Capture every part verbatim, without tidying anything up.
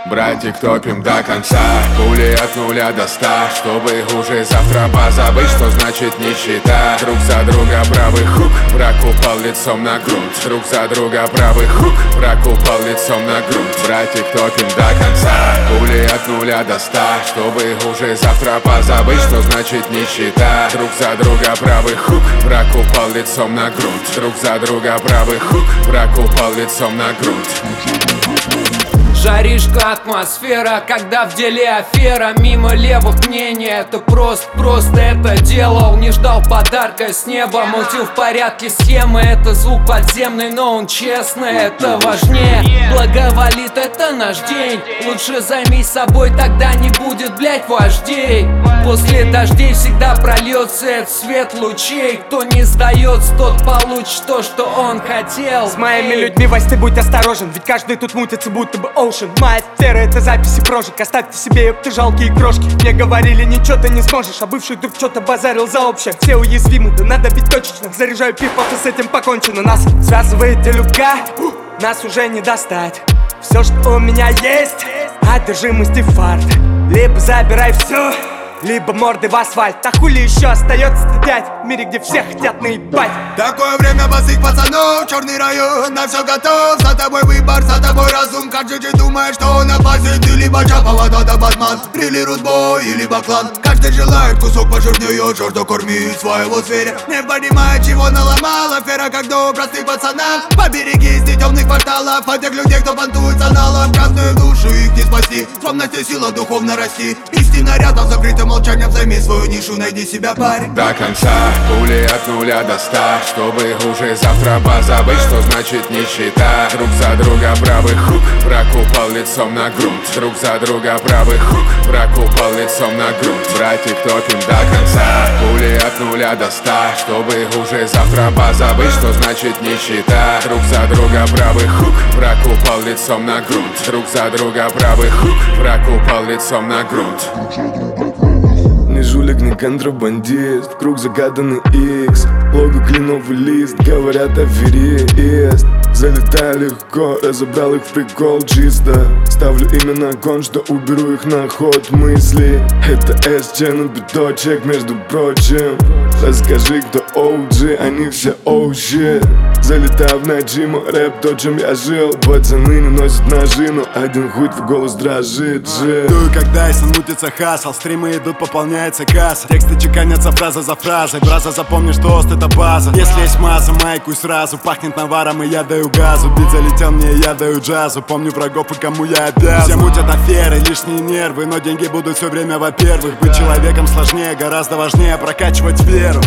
Братик, топим до конца. Пули от нуля до ста, чтобы уже завтра позабыть, что значит нищета. Друг за друга правый хук, враг упал лицом на грунт. Друг за друга правый хук, враг упал лицом на грунт. Братик, топим до конца. Пули от нуля до ста, чтобы уже завтра позабыть, что значит нищета. Друг за друга правый хук, враг упал лицом на грунт. Друг за друга правый хук, враг упал лицом на грунт. Жаришка атмосфера, когда в деле афера. Мимо левых мнений, это просто, просто это делал. Не ждал подарка с неба, мутил в порядке схемы. Это звук подземный, но он честный, это важнее. Благоволит, это наш день. Лучше займись собой, тогда не будет, блять, вождей. После дождей всегда прольется этот свет лучей. Кто не сдается, тот получит то, что он хотел. С моими людьми, Вась, ты будь осторожен, ведь каждый тут мутится, будто бы оушен. Моя сфера — это записи прожиг. Оставьте себе, ёпты, жалкие крошки. Мне говорили, ничего ты не сможешь, а бывший друг что-то базарил за общее. Все уязвимы, да надо бить точечно. Заряжаю пип-пап, и с этим покончено. Нас связывает люка, нас уже не достать. Все, что у меня есть, одержимость и фарт. Либо забирай все, либо морды в асфальт. А хули еще остается стрелять в мире, где все хотят наебать. Такое время босых пацанов, черный район, на все готов. За тобой выбор, за тобой разум. Как же ты думаешь, что он опасен? Ты либо Чапова, да Батман, или Рудбой, или Баклан. Каждый желает кусок пожирнее, жажда кормить своего зверя. Не понимает, чего наломала афера, когда у простых пацанов. Поберегись ты темных кварталов, от тех людей, кто понтуется налом. Красную душу их не спасти, скромность и сила духовно расти. Истина рядом, закрытым молчанием, займи свою нишу, найди себя, парень. До конца, пули от нуля до ста, чтобы уже завтра позабыть, что значит нищета. Друг за друга правый хук, враг упал лицом на грунт. Друг за друга правый хук, враг упал лицом на грунт. Братик, топим до конца. Пули от нуля до ста, чтобы уже завтра позабыть, что значит нищета. Друг за друга правый хук, враг упал лицом на грунт. Друг за друга правый хук, враг упал лицом на грунт. Не жулик, не контрабандист, в круг загаданный икс. Лого кленовый лист, говорят аферист. Залетаю легко, разобрал их в прикол чисто. Ставлю имя на кон, что уберу их на ход мысли. Это эс джи на биточек, между прочим. Расскажи, кто оу джи, они все оу щит. Залетаю в ночи, мой рэп, то, чем я жил. Пацаны не носят ножи, но один хуй в голос дрожит же. Дуй, когда если мутится хасл, стримы идут, пополняется касса. Тексты чеканятся фраза за фразой. Браза, запомни, что ост это база. Если есть масса, майкуй сразу. Пахнет наваром, и я даю газу. Бит залетел мне, я даю джазу. Помню врагов и кому я обязан. Все мутят аферы, лишние нервы, но деньги будут все время, во-первых. Быть человеком сложнее, гораздо важнее прокачивать веру.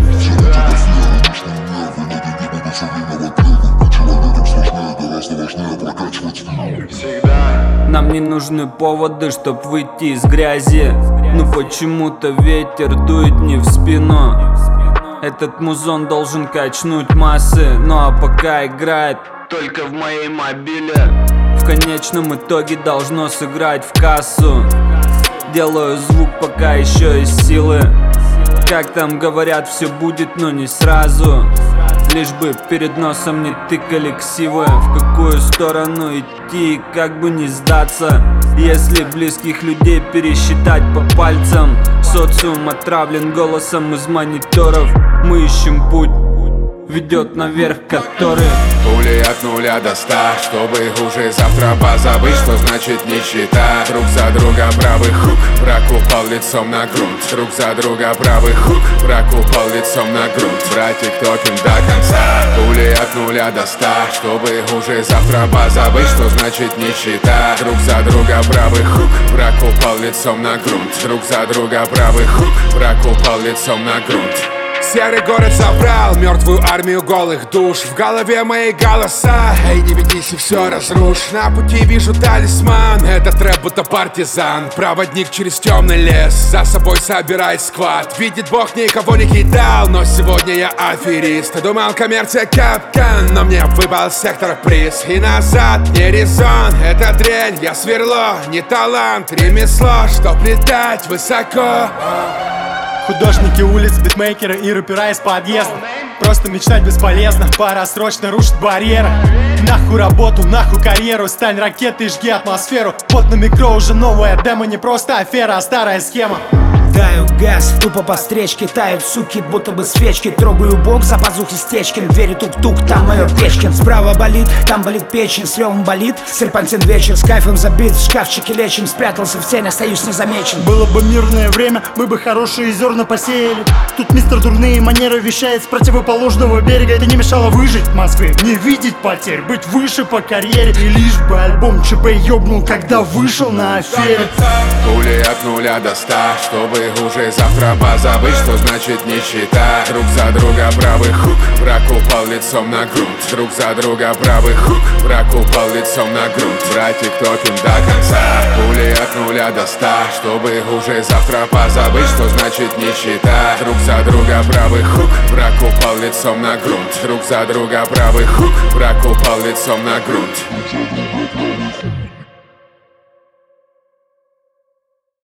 Нам не нужны поводы, чтоб выйти из грязи. Но почему-то ветер дует не в спину. Этот музон должен качнуть массы. Ну а пока играет только в моей мобиле, в конечном итоге должно сыграть в кассу. Делаю звук, пока еще есть силы. Как там говорят, все будет, но не сразу. Лишь бы перед носом не тыкали ксивы. В какую сторону идти и как бы не сдаться. Если близких людей пересчитать по пальцам. Социум отравлен голосом из мониторов. Мы ищем путь, ведет наверх который. Пули от нуля до ста, чтобы уже завтра позабыть, что значит нищета. Друг за друга правый хук, враг упал лицом на грунт. Друг за друга правый хук, враг упал лицом на грунт. Братик, топим до конца. Пули от нуля до ста, чтобы уже завтра позабыть, что значит нищета. Друг за друга правый хук, враг упал лицом на грунт. Друг за друга правый хук, враг упал лицом на грунт. Серый город собрал мертвую армию голых душ. В голове моей голоса: эй, не ведись и все разрушь. На пути вижу талисман, этот рэп будто партизан. Проводник через темный лес, за собой собирает сквад. Видит Бог, никого не кидал, но сегодня я аферист. Думал, коммерция капкан, но мне выпал сектор приз. И назад не резон, это дрянь, я сверло, не талант, ремесло, чтоб летать высоко. Художники улиц, битмейкеры и рэпера из подъезда. Просто мечтать бесполезно, пора срочно рушить барьеры. Нахуй работу, нахуй карьеру, стань ракетой и жги атмосферу. Вот на микро уже новая демо, не просто афера, а старая схема. Даю газ, тупо по встречке, тают суки, будто бы свечки. Трогаю бок за пазухи Стечкин, двери тук-тук, там майор Печкин. Справа болит, там болит печень, с левым болит серпантин вечер, с кайфом забит, в шкафчике лечим. Спрятался в тень, остаюсь незамечен. Было бы мирное время, мы бы хорошие зерна посеяли. Тут мистер дурные манеры вещает с противоположного берега. Это не мешало выжить в Москве, не видеть потерь, быть выше по карьере. И лишь бы альбом ЧБ ёбнул, когда вышел на афере. Пули от нуля до ста, чтобы уже завтра позабыть, что значит нищета. Друг за друга правый хук, враг упал лицом на грунт. Друг за друга правый хук, враг упал лицом на грунт. Братик топим до конца, пули от нуля до ста, чтобы уже завтра позабыть, что значит нищета. Друг за друга правый хук, враг упал лицом на грунт. Друг за друга правый хук, враг упал лицом на грунт.